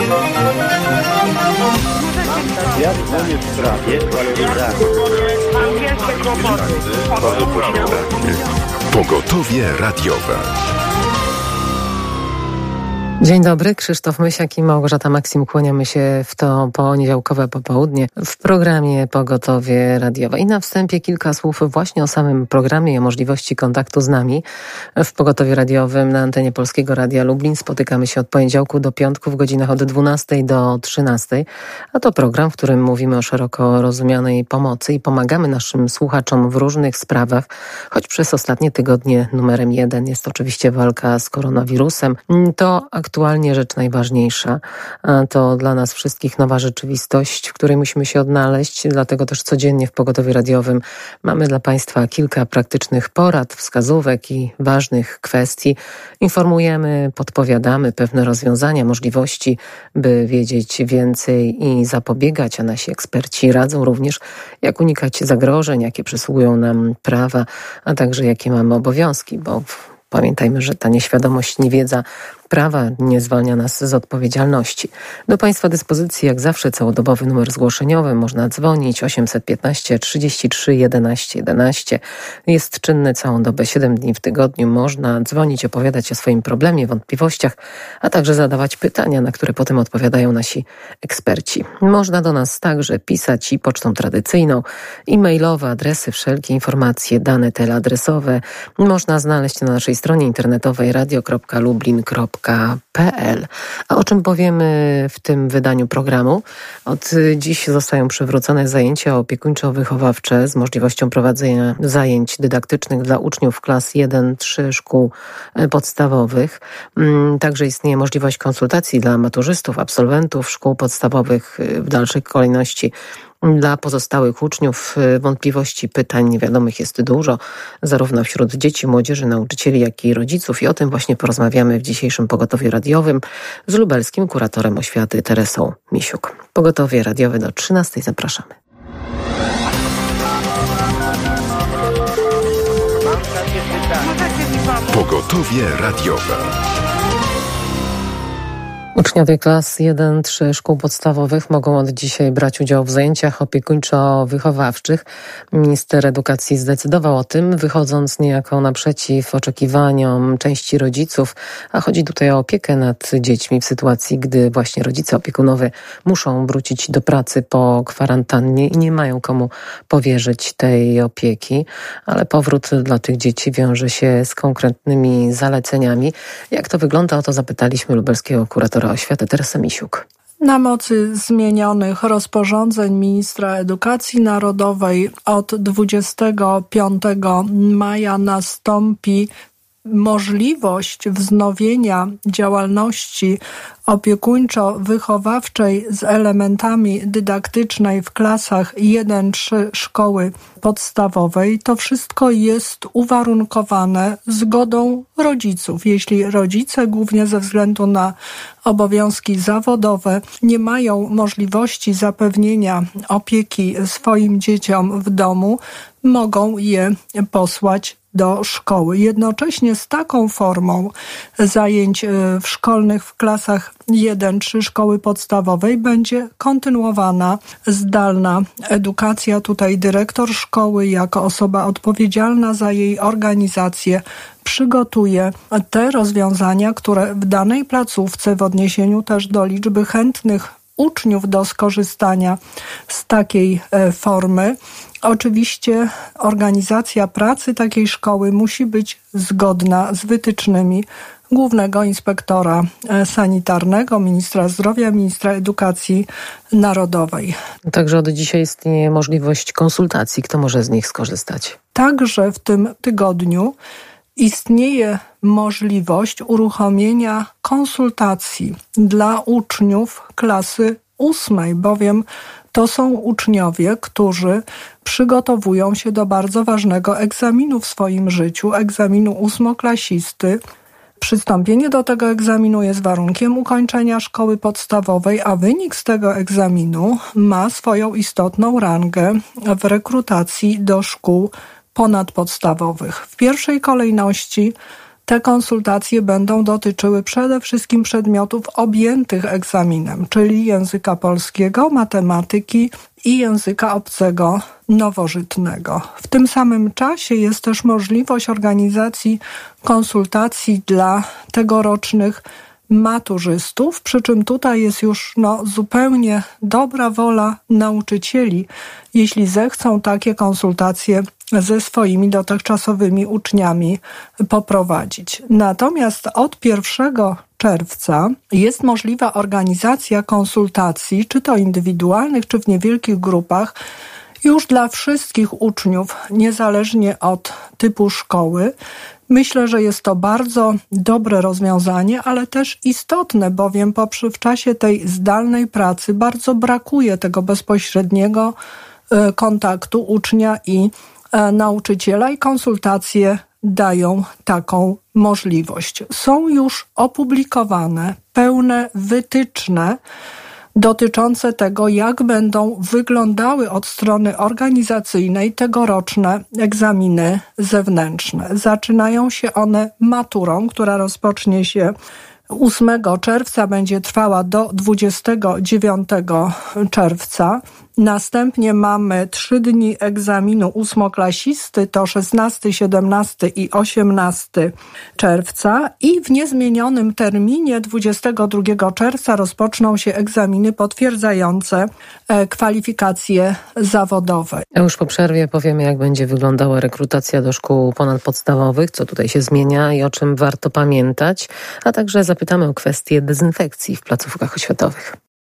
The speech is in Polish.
Ja dzwonię w sprawie waloryzacji. Pogotowie radiowe. Dzień dobry, Krzysztof Mysiak i Małgorzata Maksim. Kłaniamy się w to poniedziałkowe popołudnie w programie Pogotowie radiowe. I na wstępie kilka słów właśnie o samym programie i o możliwości kontaktu z nami. W Pogotowie radiowym na antenie Polskiego Radia Lublin spotykamy się od poniedziałku do piątku w godzinach od 12 do 13. A to program, w którym mówimy o szeroko rozumianej pomocy i pomagamy naszym słuchaczom w różnych sprawach, choć przez ostatnie tygodnie numerem 1 jest oczywiście walka z koronawirusem. To aktualnie rzecz najważniejsza. To dla nas wszystkich nowa rzeczywistość, w której musimy się odnaleźć. Dlatego też codziennie w Pogotowiu Radiowym mamy dla Państwa kilka praktycznych porad, wskazówek i ważnych kwestii. Informujemy, podpowiadamy pewne rozwiązania, możliwości, by wiedzieć więcej i zapobiegać, a nasi eksperci radzą również, jak unikać zagrożeń, jakie przysługują nam prawa, a także jakie mamy obowiązki, bo pamiętajmy, że ta nieświadomość, niewiedza prawa nie zwalnia nas z odpowiedzialności. Do Państwa dyspozycji jak zawsze całodobowy numer zgłoszeniowy. Można dzwonić 815 33 11 11. Jest czynny całą dobę, 7 dni w tygodniu. Można dzwonić, opowiadać o swoim problemie, wątpliwościach, a także zadawać pytania, na które potem odpowiadają nasi eksperci. Można do nas także pisać i pocztą tradycyjną, e-mailowe, adresy, wszelkie informacje, dane teleadresowe można znaleźć na naszej stronie internetowej radio.lublin.pl. A o czym powiemy w tym wydaniu programu? Od dziś zostają przywrócone zajęcia opiekuńczo-wychowawcze z możliwością prowadzenia zajęć dydaktycznych dla uczniów klas 1-3 szkół podstawowych. Także istnieje możliwość konsultacji dla maturzystów, absolwentów szkół podstawowych w dalszej kolejności. Dla pozostałych uczniów wątpliwości, pytań niewiadomych jest dużo, zarówno wśród dzieci, młodzieży, nauczycieli, jak i rodziców. I o tym właśnie porozmawiamy w dzisiejszym Pogotowiu Radiowym z lubelskim kuratorem oświaty Teresą Misiuk. Pogotowie radiowe do 13. Zapraszamy. Pogotowie radiowe. Uczniowie klas 1-3 szkół podstawowych mogą od dzisiaj brać udział w zajęciach opiekuńczo-wychowawczych. Minister edukacji zdecydował o tym, wychodząc niejako naprzeciw oczekiwaniom części rodziców, a chodzi tutaj o opiekę nad dziećmi w sytuacji, gdy właśnie rodzice opiekunowie muszą wrócić do pracy po kwarantannie i nie mają komu powierzyć tej opieki, ale powrót dla tych dzieci wiąże się z konkretnymi zaleceniami. Jak to wygląda? O to zapytaliśmy lubelskiego kuratora oświaty Teresę Misiuk. Na mocy zmienionych rozporządzeń ministra edukacji narodowej od 25 maja nastąpi możliwość wznowienia działalności opiekuńczo-wychowawczej z elementami dydaktycznej w klasach 1-3 szkoły podstawowej. To wszystko jest uwarunkowane zgodą rodziców. Jeśli rodzice, głównie ze względu na obowiązki zawodowe, nie mają możliwości zapewnienia opieki swoim dzieciom w domu, mogą je posłać do szkoły. Jednocześnie z taką formą zajęć szkolnych w klasach 1-3 szkoły podstawowej będzie kontynuowana zdalna edukacja. Tutaj dyrektor szkoły jako osoba odpowiedzialna za jej organizację przygotuje te rozwiązania, które w danej placówce w odniesieniu też do liczby chętnych uczniów do skorzystania z takiej formy. Oczywiście organizacja pracy takiej szkoły musi być zgodna z wytycznymi Głównego Inspektora Sanitarnego, Ministra Zdrowia, Ministra Edukacji Narodowej. Także od dzisiaj istnieje możliwość konsultacji. Kto może z nich skorzystać? Także w tym tygodniu istnieje możliwość uruchomienia konsultacji dla uczniów klasy 8, bowiem to są uczniowie, którzy przygotowują się do bardzo ważnego egzaminu w swoim życiu, egzaminu ósmoklasisty. Przystąpienie do tego egzaminu jest warunkiem ukończenia szkoły podstawowej, a wynik z tego egzaminu ma swoją istotną rangę w rekrutacji do szkół ponadpodstawowych. W pierwszej kolejności te konsultacje będą dotyczyły przede wszystkim przedmiotów objętych egzaminem, czyli języka polskiego, matematyki i języka obcego nowożytnego. W tym samym czasie jest też możliwość organizacji konsultacji dla tegorocznych maturzystów, przy czym tutaj jest już zupełnie dobra wola nauczycieli, jeśli zechcą takie konsultacje ze swoimi dotychczasowymi uczniami poprowadzić. Natomiast od 1 czerwca jest możliwa organizacja konsultacji, czy to indywidualnych, czy w niewielkich grupach, już dla wszystkich uczniów, niezależnie od typu szkoły. Myślę, że jest to bardzo dobre rozwiązanie, ale też istotne, bowiem w czasie tej zdalnej pracy bardzo brakuje tego bezpośredniego kontaktu ucznia i nauczyciela i konsultacje dają taką możliwość. Są już opublikowane pełne wytyczne dotyczące tego, jak będą wyglądały od strony organizacyjnej tegoroczne egzaminy zewnętrzne. Zaczynają się one maturą, która rozpocznie się 8 czerwca, będzie trwała do 29 czerwca. Następnie mamy 3 dni egzaminu ósmoklasisty, to 16, 17 i 18 czerwca i w niezmienionym terminie 22 czerwca rozpoczną się egzaminy potwierdzające kwalifikacje zawodowe. A już po przerwie powiemy, jak będzie wyglądała rekrutacja do szkół ponadpodstawowych, co tutaj się zmienia i o czym warto pamiętać, a także zapytamy o kwestię dezynfekcji w placówkach oświatowych.